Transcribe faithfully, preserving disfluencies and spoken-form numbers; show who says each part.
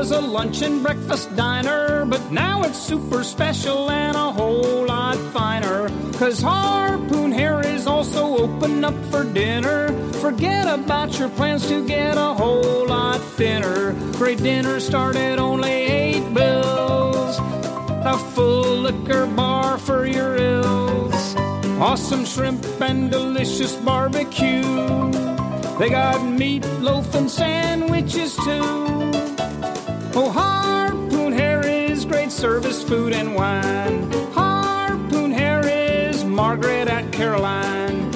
Speaker 1: was a lunch and breakfast diner, but now it's super special and a whole lot finer. 'Cause Harpoon Harry's also open up for dinner. Forget about your plans to get a whole lot thinner. Great dinner start at only eight bills. A full liquor bar for your ills. Awesome shrimp and delicious barbecue. They got meatloaf and sandwiches too. Oh, Harpoon Harry's great service, food and wine. Harpoon Harry's Margaret at Caroline.